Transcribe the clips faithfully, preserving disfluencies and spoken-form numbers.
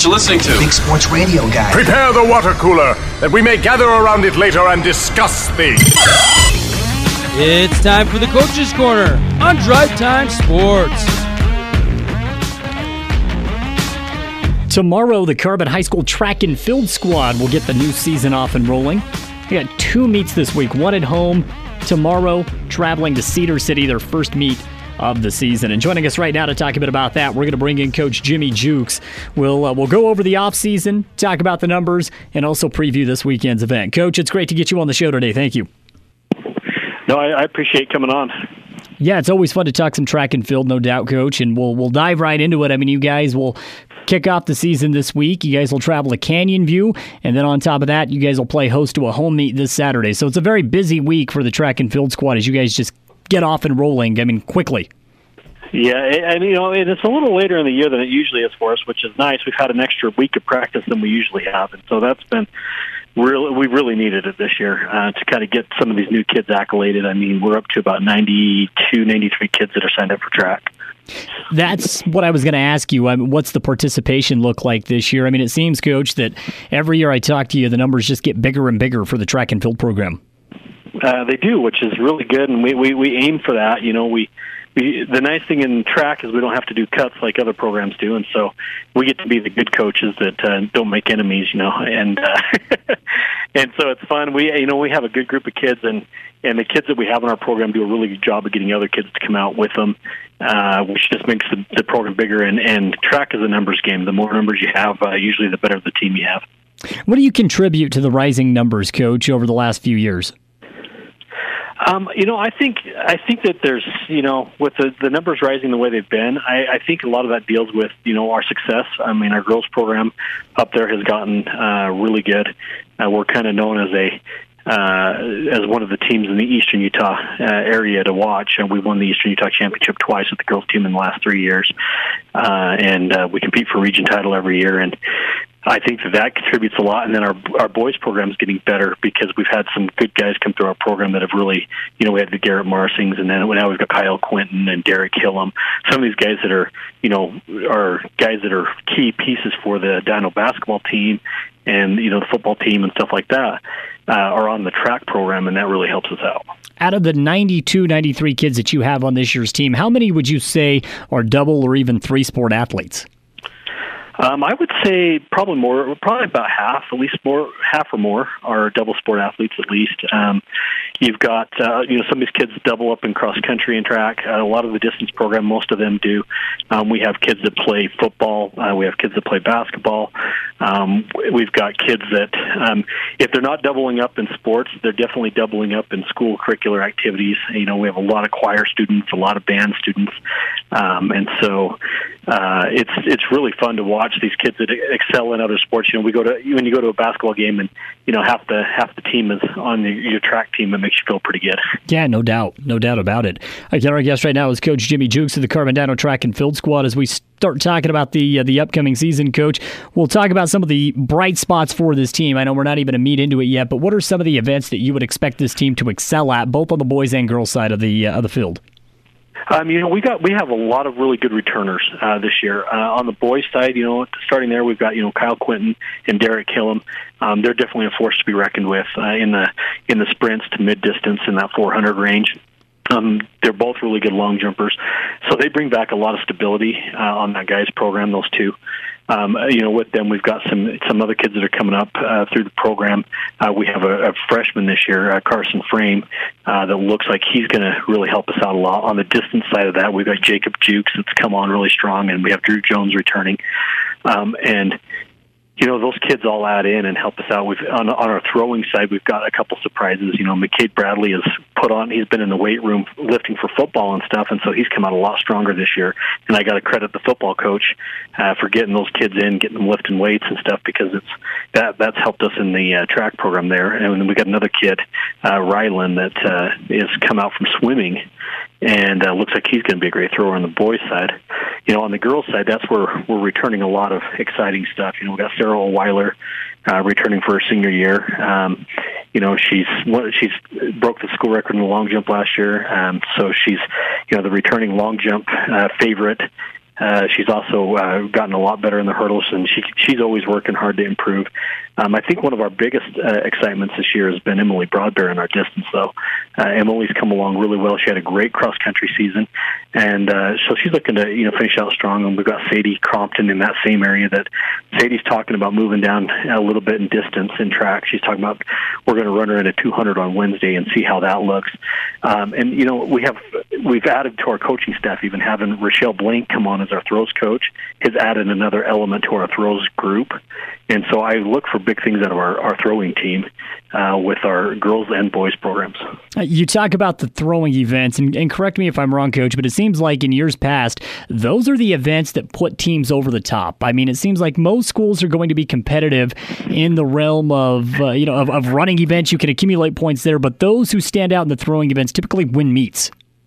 what you're listening to. Big Sports Radio Guy. Prepare the water cooler, that we may gather around it later and discuss things. It's time for the Coach's Corner on Drive Time Sports. Tomorrow, the Carbon High School track and field squad will get the new season off and rolling. They got two meets this week, one at home. Tomorrow, traveling to Cedar City, their first meet of the season. And joining us right now to talk a bit about that, we're going to bring in Coach Jimmy Jukes. We'll uh, we'll go over the offseason, talk about the numbers, and also preview this weekend's event. Coach, it's great to get you on the show today. Thank you. No, I, I appreciate coming on. Yeah, it's always fun to talk some track and field, no doubt, Coach, and we'll we'll dive right into it. I mean, you guys will kick off the season this week. You guys will travel to Canyon View, and then on top of that, you guys will play host to a home meet this Saturday. So it's a very busy week for the track and field squad as you guys just get off and rolling, I mean, quickly. Yeah, and you know, it's a little later in the year than it usually is for us, which is nice. We've had an extra week of practice than we usually have, and so that's been really, we really needed it this year uh, to kind of get some of these new kids accoladed. I mean, we're up to about ninety-two, ninety-three kids that are signed up for track. That's what I was going to ask you. I mean, what's the participation look like this year? I mean, it seems, Coach, that every year I talk to you, the numbers just get bigger and bigger for the track and field program. Uh, they do, which is really good, and we, we, we aim for that. You know, we, we the nice thing in track is we don't have to do cuts like other programs do, and so we get to be the good coaches that uh, don't make enemies. You know, and uh, and so it's fun. We you know we have a good group of kids, and and the kids that we have in our program do a really good job of getting other kids to come out with them, uh, which just makes the, the program bigger. And, and track is a numbers game. The more numbers you have, uh, usually the better the team you have. What do you contribute to the rising numbers, Coach, over the last few years? Um, you know, I think I think that there's, you know, with the, the numbers rising the way they've been, I, I think a lot of that deals with, you know, our success. I mean, our girls program up there has gotten uh, really good. Uh, we're kind of known as a uh, as one of the teams in the Eastern Utah uh, area to watch, and we won the Eastern Utah Championship twice with the girls team in the last three years, uh, and uh, we compete for region title every year, and I think that that contributes a lot. And then our our boys program is getting better because we've had some good guys come through our program that have really, you know, we had the Garrett Marsings, and then now we've got Kyle Quinton and Derek Hillam. Some of these guys that are, you know, are guys that are key pieces for the Dino basketball team and, you know, the football team and stuff like that uh, are on the track program, and that really helps us out. Out of the ninety-two, ninety-three kids that you have on this year's team, how many would you say are double or even three-sport athletes? Um, I would say probably more, probably about half, at least more, half or more are double sport athletes at least. Um, you've got, uh, you know, some of these kids double up in cross country and track. Uh, a lot of the distance program, most of them do. Um, we have kids that play football. Uh, we have kids that play basketball. Um, we've got kids that, um, if they're not doubling up in sports, they're definitely doubling up in school curricular activities. You know, we have a lot of choir students, a lot of band students. Um, and so, uh, it's, it's really fun to watch these kids that excel in other sports. You know, we go to when you go to a basketball game, and you know half the half the team is on the, your track team. It makes you feel pretty good. Yeah, no doubt, no doubt about it. Again, our guest right now is Coach Jimmy Jukes of the Carbon Dino Track and Field Squad. As we start talking about the uh, the upcoming season, Coach, we'll talk about some of the bright spots for this team. I know we're not even a meet into it yet, but what are some of the events that you would expect this team to excel at, both on the boys and girls side of the uh, of the field? Um, you know, we got we have a lot of really good returners uh, this year. Uh, on the boys' side, you know, starting there, we've got you know Kyle Quinton and Derek Hillam. Um, they're definitely a force to be reckoned with uh, in the in the sprints to mid distance in that four hundred range. Um, they're both really good long jumpers, so they bring back a lot of stability uh, on that guys' program. Those two. Um, you know, with them, we've got some some other kids that are coming up uh, through the program. Uh, we have a, a freshman this year, uh, Carson Frame, uh, that looks like he's going to really help us out a lot. On the distance side of that, we've got Jacob Jukes that's come on really strong, and we have Drew Jones returning. Um, and you know, those kids all add in and help us out. We've on, on our throwing side, we've got a couple surprises. You know, McCade Bradley has put on. He's been in the weight room lifting for football and stuff, and so he's come out a lot stronger this year. And I got to credit the football coach uh, for getting those kids in, getting them lifting weights and stuff, because it's that that's helped us in the uh, track program there. And then we got another kid, uh, Rylan, that uh, has come out from swimming, and uh, looks like he's going to be a great thrower on the boys' side. You know, on the girls' side, that's where we're returning a lot of exciting stuff. You know, we got Sarah Weiler uh, returning for her senior year. Um, you know, she's she's broke the school record in the long jump last year, um, so she's you know the returning long jump uh, favorite. Uh, she's also uh, gotten a lot better in the hurdles, and she she's always working hard to improve. Um, I think one of our biggest uh, excitements this year has been Emily Broadbear in our distance, though. Uh, Emily's come along really well. She had a great cross-country season, and uh, so she's looking to you know finish out strong. And we've got Sadie Crompton in that same area that Sadie's talking about moving down a little bit in distance in track. She's talking about we're going to run her in a two hundred on Wednesday and see how that looks. Um, and you know we have we've added to our coaching staff, even having Rochelle Blank come on as our throws coach has added another element to our throws group. And so I look for big things out of our, our throwing team uh, with our girls and boys programs. You talk about the throwing events, and, and correct me if I'm wrong, Coach, but it seems like in years past, those are the events that put teams over the top. I mean, it seems like most schools are going to be competitive in the realm of, uh, you know, of, of running events. You can accumulate points there, but those who stand out in the throwing events typically win meets.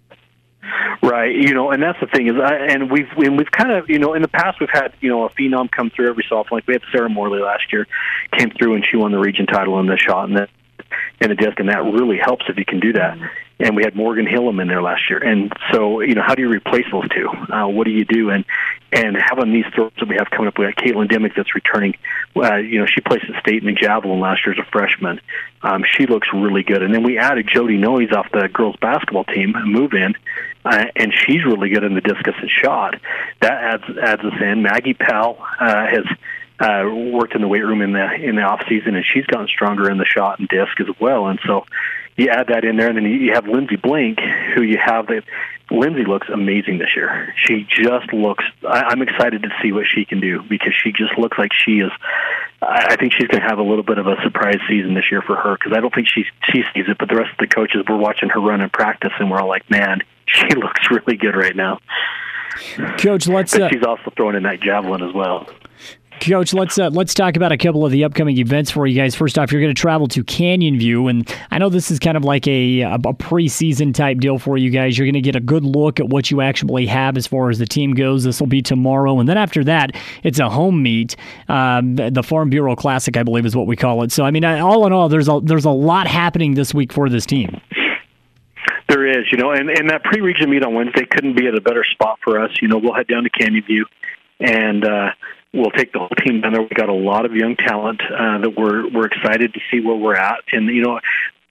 Right, you know, and that's the thing is, I, and we've and we've kind of, you know, in the past we've had, you know, a phenom come through every so often. Like we had Sarah Morley last year, came through and she won the region title in the shot and the in the disc, and that really helps if you can do that. And we had Morgan Hillam in there last year, and so you know, how do you replace those two? Uh, what do you do? And and having these throws that we have coming up, we got Caitlin Dimmick that's returning. Uh, you know, she placed at state in the javelin last year as a freshman. Um, she looks really good. And then we added Jody Noyes off the girls basketball team, a move in, uh, and she's really good in the discus and shot. That adds adds us in. Maggie Powell uh, has. Uh, worked in the weight room in the in the off season, and she's gotten stronger in the shot and disc as well. And so you add that in there, and then you have Lindsay Blank, who you have that. Lindsay looks amazing this year. She just looks. I, I'm excited to see what she can do because she just looks like she is. I, I think she's going to have a little bit of a surprise season this year for her because I don't think she she sees it, but the rest of the coaches we're watching her run and practice, and we're all like, man, she looks really good right now. Coach, let's. But uh... she's also throwing in that javelin as well. Coach, let's uh, let's talk about a couple of the upcoming events for you guys. First off, you're going to travel to Canyon View, and I know this is kind of like a, a preseason type deal for you guys. You're going to get a good look at what you actually have as far as the team goes. This will be tomorrow, and then after that, it's a home meet. Um, the Farm Bureau Classic, I believe, is what we call it. So, I mean, all in all, there's a there's a lot happening this week for this team. There is, you know, and, and that pre-region meet on Wednesday couldn't be at a better spot for us. You know, we'll head down to Canyon View, and uh, we'll take the whole team down there. We've got a lot of young talent uh, that we're we're excited to see where we're at. And, you know,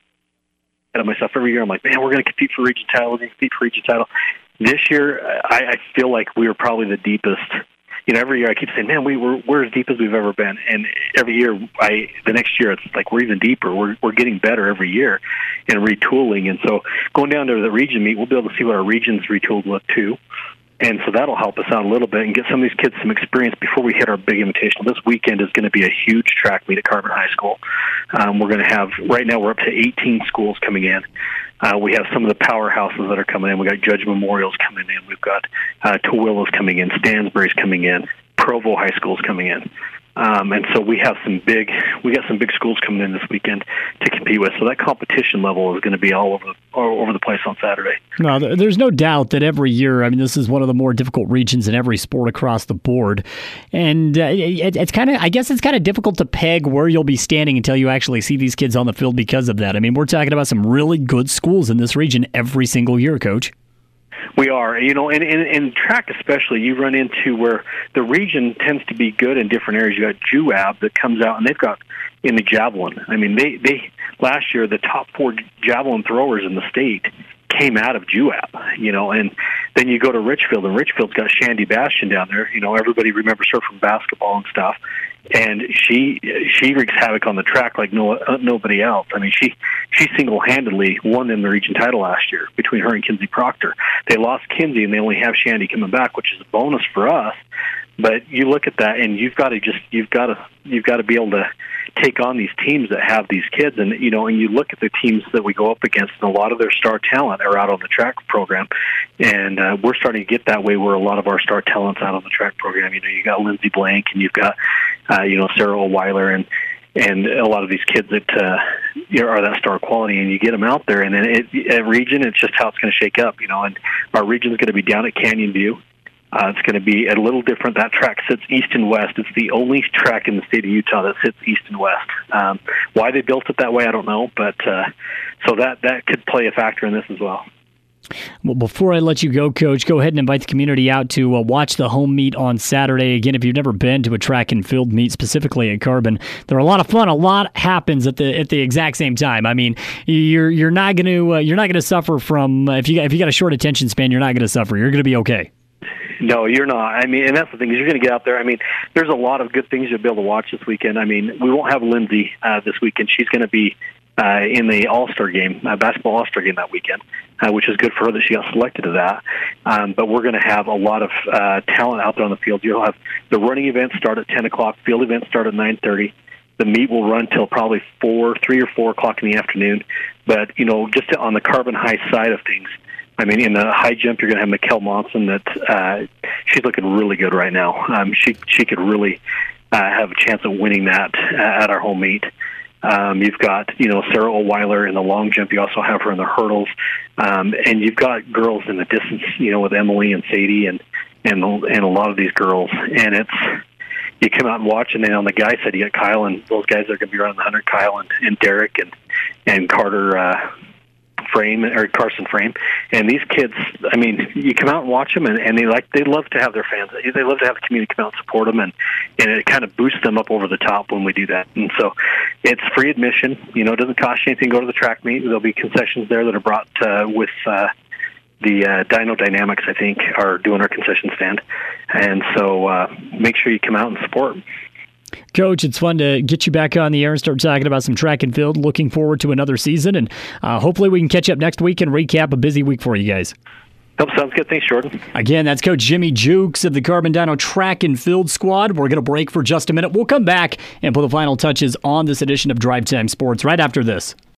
I myself every year, I'm like, man, we're going to compete for region title. We're going to compete for region title. This year, I, I feel like we were probably the deepest. You know, every year I keep saying, man, we we're, we're as deep as we've ever been. And every year, I the next year, it's like we're even deeper. We're we're getting better every year and retooling. And so going down to the region meet, we'll be able to see what our regions retooled look too. And so that'll help us out a little bit and get some of these kids some experience before we hit our big invitational. This weekend is going to be a huge track meet at Carbon High School. Um, we're going to have, right now we're up to eighteen schools coming in. Uh, we have some of the powerhouses that are coming in. We've got Judge Memorial's coming in. We've got uh, Tooele's coming in. Stansbury's coming in. Provo High School's coming in. Um, and so we have some big, we got some big schools coming in this weekend to compete with. So that competition level is going to be all over, all over the place on Saturday. No, there's no doubt that every year, I mean, this is one of the more difficult regions in every sport across the board. And uh, it, it's kind of, I guess it's kind of difficult to peg where you'll be standing until you actually see these kids on the field because of that. I mean, we're talking about some really good schools in this region every single year, Coach. We are, you know, and in track especially, you run into where the region tends to be good in different areas. You got J U A B that comes out, and they've got in the javelin. I mean, they, they last year the top four javelin throwers in the state came out of J U A B, you know, and then you go to Richfield, and Richfield's got Shandy Bastian down there. You know, everybody remembers her from basketball and stuff. And she she wreaks havoc on the track like no uh, nobody else. I mean, she she single-handedly won them the region title last year between her and Kinsey Proctor. They lost Kinsey, and they only have Shandy coming back, which is a bonus for us. But you look at that, and you've got to just you've got to you've got to be able to take on these teams that have these kids, and you know, and you look at the teams that we go up against, and a lot of their star talent are out on the track program, and uh, we're starting to get that way where a lot of our star talent's out on the track program. You know, you got Lindsay Blank, and you've got uh, you know Sarah O'Weiler, and and a lot of these kids that uh, you know, are that star quality, and you get them out there, and then it, at region, it's just how it's going to shake up, you know. And our region is going to be down at Canyon View. Uh, it's going to be a little different. That track sits east and west. It's the only track in the state of Utah that sits east and west. Um, why they built it that way, I don't know, but uh, so that that could play a factor in this as well. Well, before I let you go, Coach, go ahead and invite the community out to uh, watch the home meet on Saturday. Again, if you've never been to a track and field meet, specifically at Carbon, they're a lot of fun. A lot happens at the at the exact same time. I mean, you're you're not going to uh, you're not going to suffer from uh, if you if you got a short attention span, you're not going to suffer. You're going to be okay. No, you're not. I mean, and that's the thing, is you're going to get out there. I mean, there's a lot of good things you'll be able to watch this weekend. I mean, we won't have Lindsay uh, this weekend. She's going to be uh, in the All-Star game, uh, basketball All-Star game that weekend, uh, which is good for her that she got selected to that. Um, but we're going to have a lot of uh, talent out there on the field. You'll have the running events start at ten o'clock, field events start at nine thirty. The meet will run till probably four, three or four o'clock in the afternoon. But, you know, just on the Carbon High side of things, I mean, in the high jump, you're going to have Mikkel Monson. That uh, she's looking really good right now. Um, she she could really uh, have a chance of winning that uh, at our home meet. Um, you've got, you know, Sarah O'Weiler in the long jump. You also have her in the hurdles, um, and you've got girls in the distance. You know, with Emily and Sadie and and and a lot of these girls. And it's you come out and watch, and then on the guy side, you got Kyle, and those guys are going to be around the hundred. Kyle and, and Derek and and Carter. Uh, Frame or Carson Frame, and these kids, I mean, you come out and watch them, and, and they like they love to have their fans. They love to have the community come out and support them, and and it kind of boosts them up over the top when we do that. And so, it's free admission. You know, it doesn't cost you anything to go to the track meet. There'll be concessions there that are brought uh, with uh, the uh, Dino Dynamics. I think are doing our concession stand, and so uh, make sure you come out and support. Coach, it's fun to get you back on the air and start talking about some track and field. Looking forward to another season, and uh, hopefully we can catch up next week and recap a busy week for you guys. Nope, sounds good. Thanks, Jordan. Again, that's Coach Jimmy Jukes of the Carbon Dino Track and Field Squad. We're going to break for just a minute. We'll come back and put the final touches on this edition of Drive Time Sports right after this.